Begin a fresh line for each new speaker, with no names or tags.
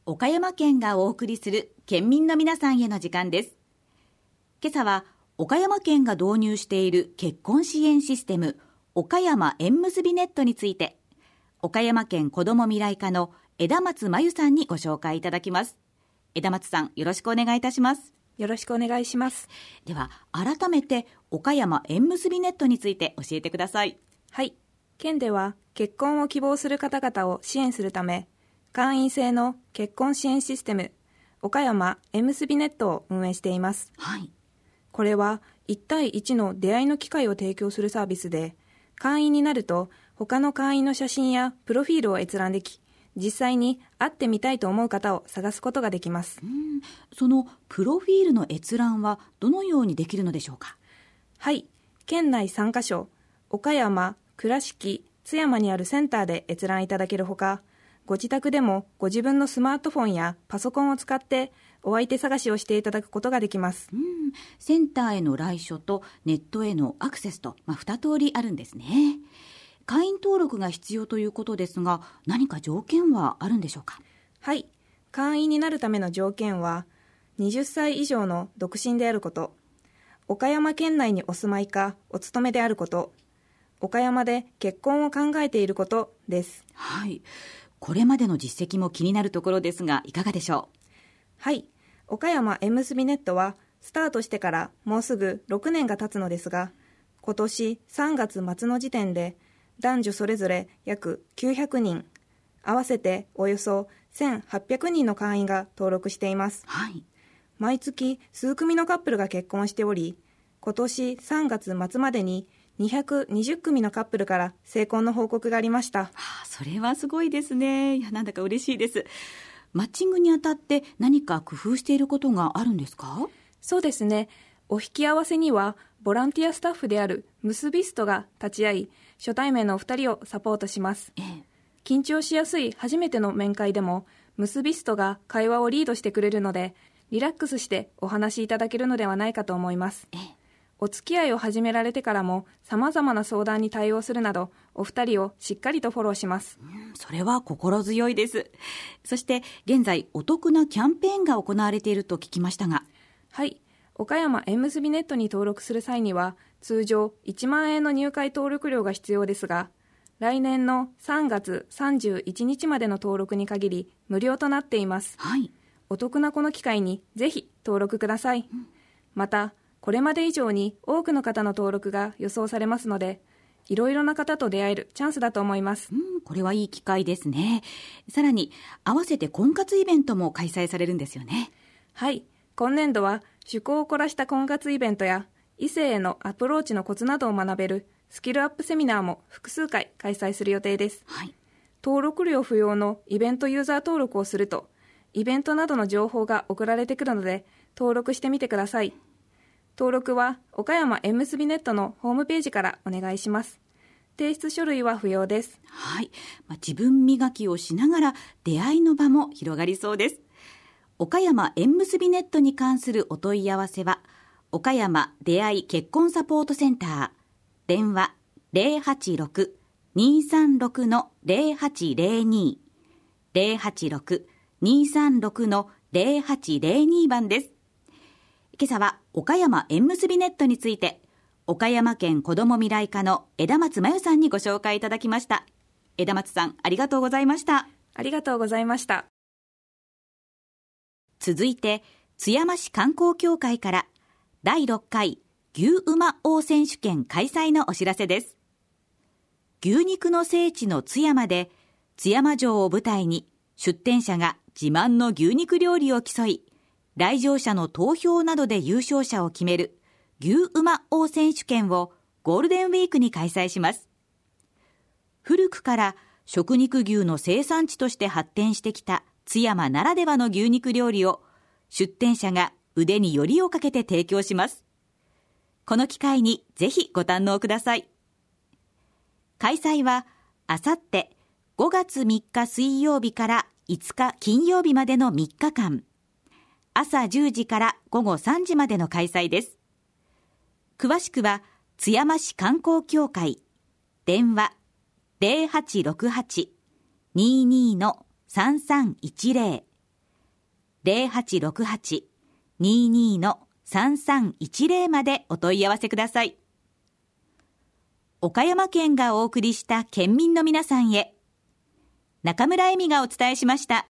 岡山県がお送りする県民の皆さんへの時間です。今朝は岡山県が導入している結婚支援システム岡山縁結びネットについて、岡山県子ども未来課の枝松真由さんにご紹介いただきます。枝松さん、よろしくお願いいたします。
よろしくお願いします。
では改めて岡山縁結びネットについて教えてください。
はい、県では結婚を希望する方々を支援するため、会員制の結婚支援システム岡山縁結びネットを運営しています。
はい、
これは1対1の出会いの機会を提供するサービスで、会員になると他の会員の写真やプロフィールを閲覧でき、実際に会ってみたいと思う方を探すことができます。
そのプロフィールの閲覧はどのようにできるのでしょうか。
はい、県内3カ所、岡山、倉敷、津山にあるセンターで閲覧いただけるほか、ご自宅でもご自分のスマートフォンやパソコンを使ってお相手探しをしていただくことができます。
センターへの来所とネットへのアクセスと、2通りあるんですね。会員登録が必要ということですが、何か条件はあるんでしょうか。
はい、会員になるための条件は20歳以上の独身であること、岡山県内にお住まいかお勤めであること、岡山で結婚を考えていることです。
はい、これまでの実績も気になるところですが、いかがでしょう。
はい、岡山縁結びネットはスタートしてからもうすぐ6年が経つのですが、今年3月末の時点で男女それぞれ約900人、合わせておよそ1800人の会員が登録しています。
はい、
毎月数組のカップルが結婚しており、今年3月末までに220組のカップルから成婚の報告がありました。
それはすごいですね。なんだか嬉しいです。マッチングにあたって何か工夫していることがあるんですか。
そうですね、お引き合わせにはボランティアスタッフである結びストが立ち会い、初対面のお二人をサポートします。緊張しやすい初めての面会でも結びストが会話をリードしてくれるので、リラックスしてお話しいただけるのではないかと思います。お付き合いを始められてからも様々な相談に対応するなど、お二人をしっかりとフォローします。
それは心強いです。そして現在お得なキャンペーンが行われていると聞きましたが。
はい、岡山縁結びネットに登録する際には通常1万円の入会登録料が必要ですが、来年の3月31日までの登録に限り無料となっています。
はい、
お得なこの機会にぜひ登録ください。またこれまで以上に多くの方の登録が予想されますので、いろいろな方と出会えるチャンスだと思います。
これはいい機会ですね。さらに合わせて婚活イベントも開催されるんですよね。
はい、今年度は趣向を凝らした婚活イベントや異性へのアプローチのコツなどを学べるスキルアップセミナーも複数回開催する予定です。
はい、
登録料不要のイベントユーザー登録をすると、イベントなどの情報が送られてくるので登録してみてください。登録は岡山縁結びネットのホームページからお願いします。提出書類は不要です。
はい、自分磨きをしながら出会いの場も広がりそうです。岡山縁結びネットに関するお問い合わせは岡山出会い結婚サポートセンター、電話 086-236-0802 086-236-0802 番です。今朝は岡山縁結びネットについて、岡山県子ども未来課の枝松真由さんにご紹介いただきました。枝松さん、ありがとうございました。
ありがとうございました。
続いて津山市観光協会から第6回牛馬王選手権開催のお知らせです。牛肉の聖地の津山で津山城を舞台に出店者が自慢の牛肉料理を競い、来場者の投票などで優勝者を決める牛馬王選手権をゴールデンウィークに開催します。古くから食肉牛の生産地として発展してきた津山ならではの牛肉料理を出店者が腕によりをかけて提供します。この機会にぜひご堪能ください。開催はあさって5月3日水曜日から5日金曜日までの3日間、朝10時から午後3時までの開催です。詳しくは津山市観光協会、電話 0868-22-3310 0868-22-3310までお問い合わせください。岡山県がお送りした県民の皆さんへ、中村恵美がお伝えしました。